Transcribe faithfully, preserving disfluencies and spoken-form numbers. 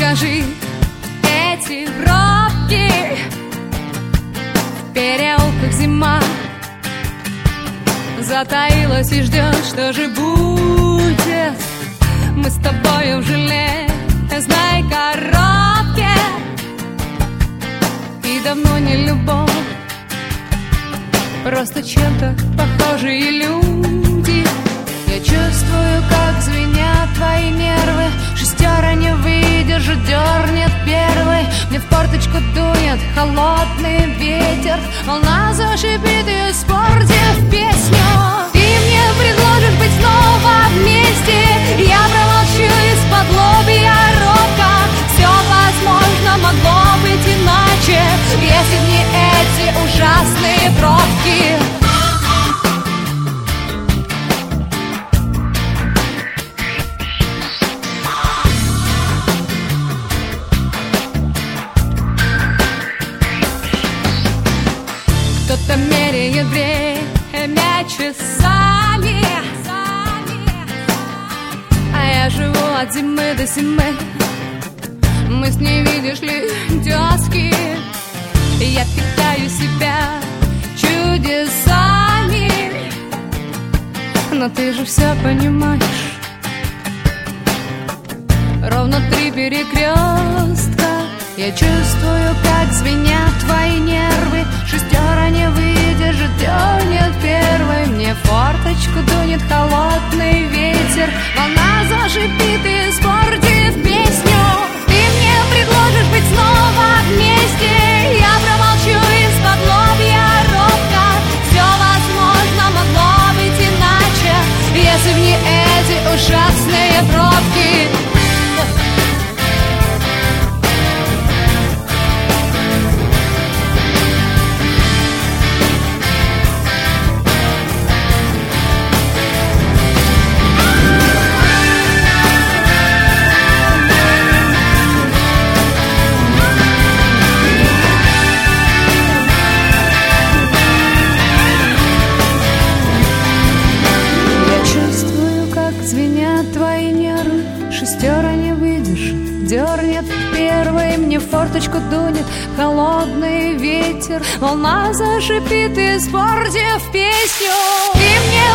скажи, эти пробки в переулках зима затаилась и ждет, что же будет. Мы с тобою в железной коробке, и давно не любовь, просто чем-то похожие люди. Я чувствую, как звенят твои нервы. Шестера не выдержит, дернет первый. Мне в форточку дует холодный ветер. Волна зашипит и испортив песню. Ты мне предложишь быть снова вместе. Я промолчу из-под лобья робко. Все возможно могло быть иначе, если б не эти ужасные пробки. Кто-то меряет время часами, а я живу от зимы до зимы. Мы с ней, видишь ли, тезки. Я питаю себя чудесами, но ты же все понимаешь. Ровно три перекрестка. Я чувствую, как звенят твои нервы. Шестера не выдержит, дернет первый. Мне в форточку дунет холодный ветер. Волна зашипит и испортив песню. Ты мне предложишь быть снова вместе. Я промолчу из-под лобья робко. Все возможно могло быть иначе, если б не эти ужасные пробки. Шестера не выдержит, дернет первый. Мне в форточку дунет холодный ветер. Волна зашипит, испортив песню. Ты мне